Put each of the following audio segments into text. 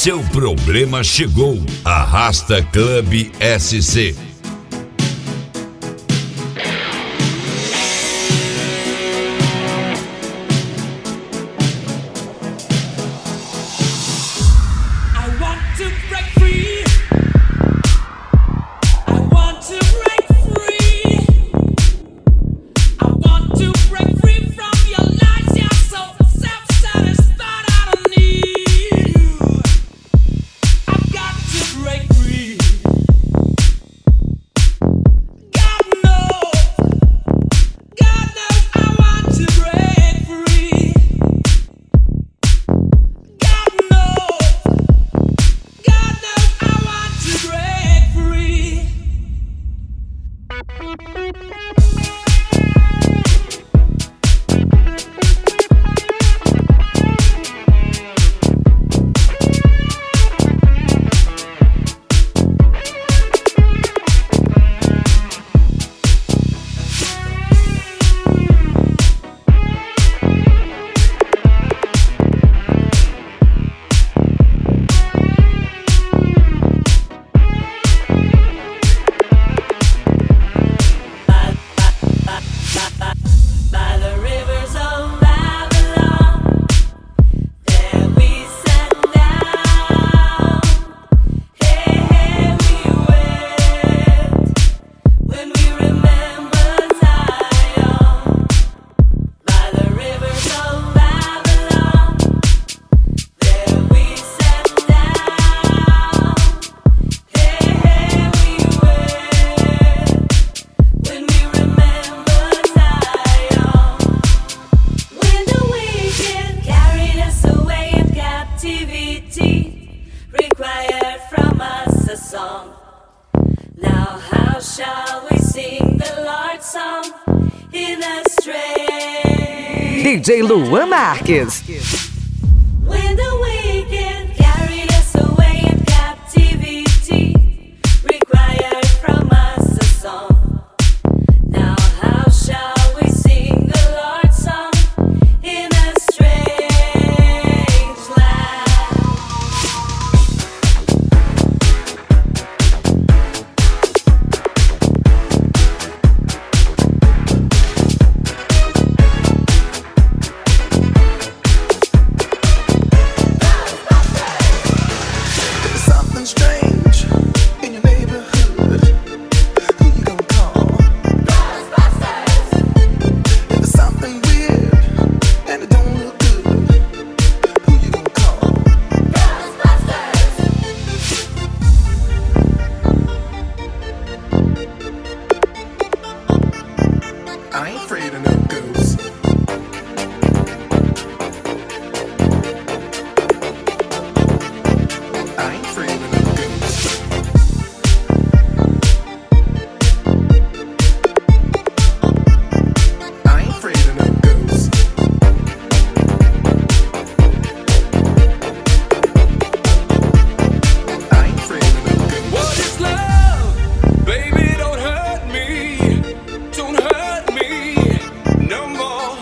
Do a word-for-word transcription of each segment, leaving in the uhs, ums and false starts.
seu problema chegou. Arrasta Club S C. D J Luan Marques. When the weekend carried us away in captivity, required from us a song. Now how shall we sing the Lord's song in a strange land? I ain't afraid of no ghosts. I ain't afraid of no ghosts. I ain't afraid of no ghosts. I ain't afraid of no ghosts. What is love? Baby, don't hurt me. Don't hurt me no more.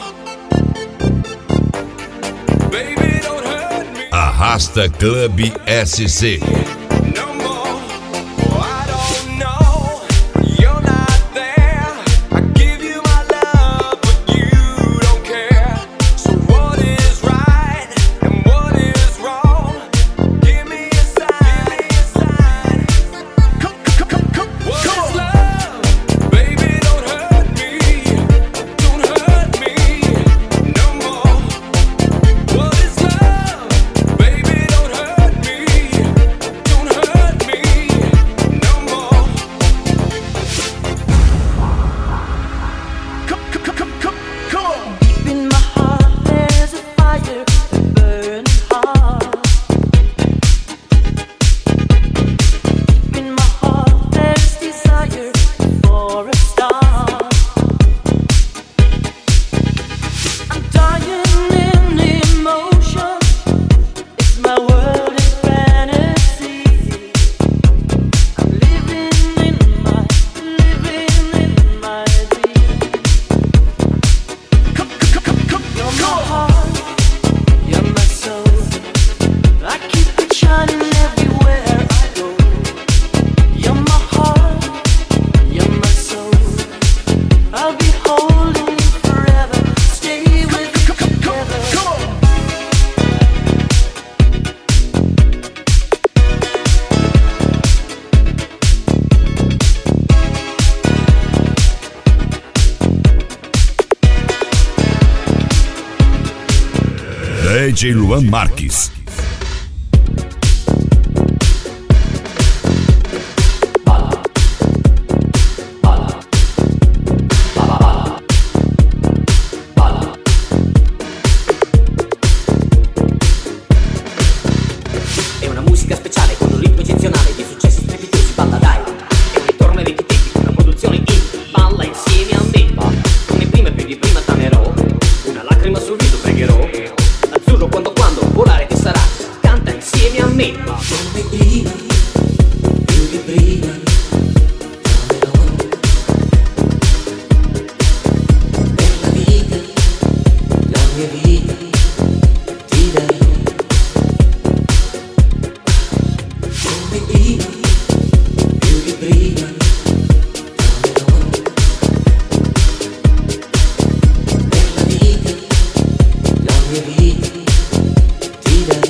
Baby, don't hurt me Arrasta Club S C. no more. Oh, I don't know. You're not there. I give you my love, but you don't care. So what is right and what is wrong? Give me a sign. Give me a sign. Come, come, come, come, What come is on. love? Baby, don't hurt me. Don't hurt me no more. What is love? Baby, don't hurt me. Don't D J Luan Marques. È una musica speciale con un ritmo eccezionale di successi strepitosi, balla dai. È un ritorno ai vecchi tempi, una produzione indie. Balla insieme a me, come prima e più di prima t'amerò. Una lacrima sul viso pregherò. Azzurro quando quando volare ti sarà. Canta insieme a me. Come prima, più di prima. Per la vita, la mia vita, ti darò. Come prima, più di prima, per la vita, la mia vita, ti darò.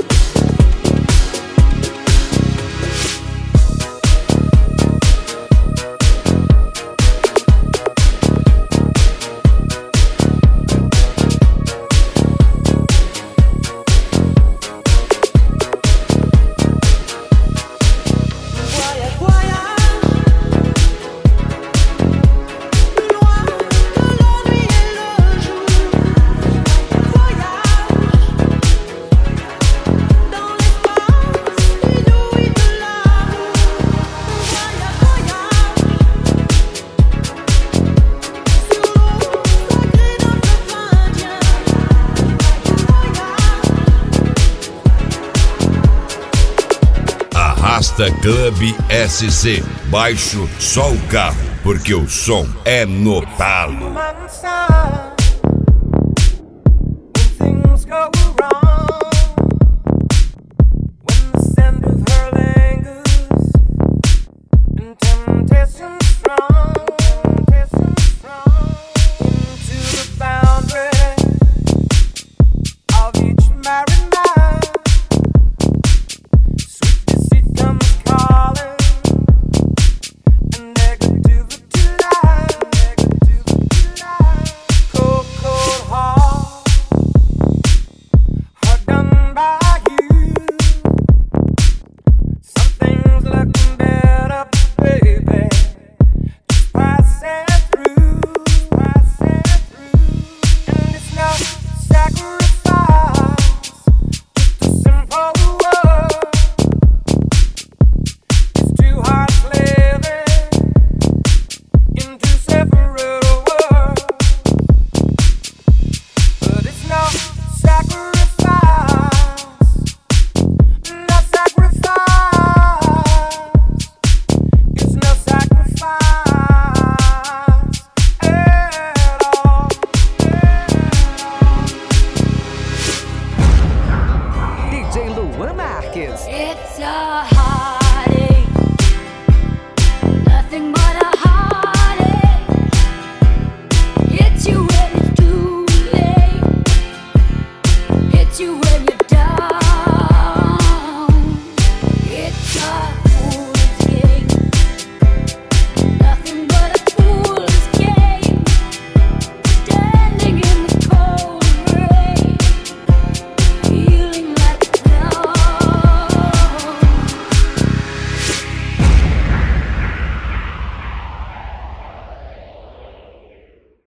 Arrasta Club S C. Baixo só o carro, porque o som é no talo. Things go wrong when the scent of her lingers and temptation strong, temptation strong into the boundary of each married man. Sweet deceit comes calling and negativity lies, negativity lies. Cold, cold heart. Hard done by you. Something's looking better, baby. Just pass it through, pass it through. And it's no sacrifice, just a simple word. It's two hearts living in two separate worlds. But it's no sacrifice, no sacrifice. It's no sacrifice at all, D J Luan Marques. It's a